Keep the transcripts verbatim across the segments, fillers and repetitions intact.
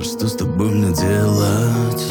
Да что с тобой мне делать?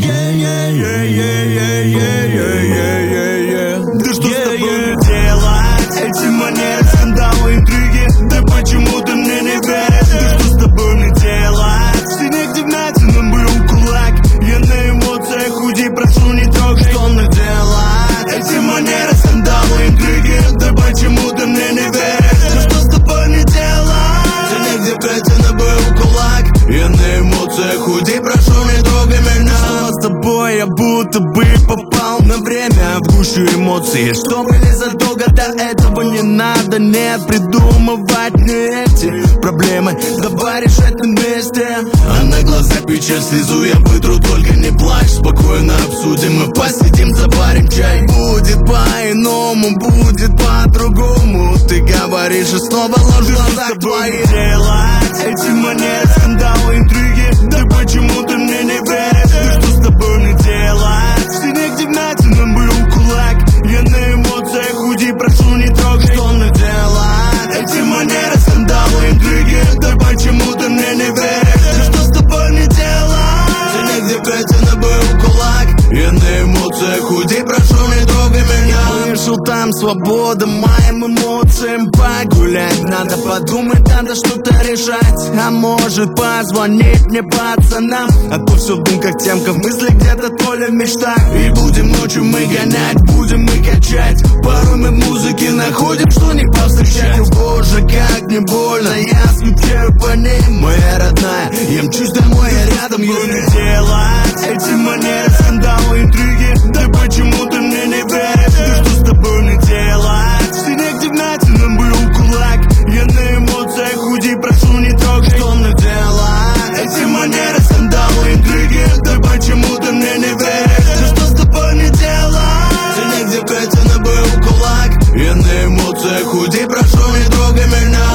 Да что с тобой мне делать? Эти манеры, скандалы, интриги. Да почему ты мне не веришь? Да что с тобой мне делать? В стене, где вмятина был кулак. Я на эмоциях, уйди, прошу, не трогай. Что мне делать? Эти манеры, скандалы, интриги. Да почему ты мне не веришь? Да что с тобой мне делать? В стене, где вмятина был кулак. Я на эмоциях, уйди, прошу, не трогай меня. Снова с тобой я будто бы попал на время в гущу эмоций. Что были задолго до этого не надо, нет, придумывать не эти проблемы. Давай решать на месте. А на глаза печаль, слезу я вытру, только не плачь. Спокойно обсудим, мы посидим, заварим чай. Будет по-иному, будет по-другому. Ты говоришь и снова ложь в глазах твоих. Делать эти манеры, скандалы, интриги. Да почему ты мне не веришь? Да что с тобой мне делать? В стене, где вмятина был кулак. Я на эмоциях, уйди, прошу, не трогай. Что мне делать? Эти манеры, скандалы, интриги. Да почему ты мне не веришь? Да что с тобой мне делать? В стене, где вмятина был кулак. Я на эмоциях, уйди, прошу, не трогай меня. Вышел там свобода моим эмоциям. Погулять надо, подумать надо, что-то решать. А может позвонить мне пацанам. А то все в думках, темка в мысли где-то, то ли в мечтах. И будем ночью мы гонять, будем мы качать. Порой мы в музыке находим, что не повстречать. О боже, как мне больно, я скучаю по ней. Моя родная, я мчусь домой, я рядом, если делать эти манеры, скандалы, интриги. Да почему ты мне не веришь? Да что с тобой мне делать? В стене, где вмятина был кулак. Я на эмоциях, уйди, прошу, не трогай. Что мне делать? Эти манеры, скандалы, интриги. Да почему ты мне не веришь? Да что с тобой мне делать? В стене, где вмятина был кулак. Я на эмоциях, уйди, прошу, не трогай меня.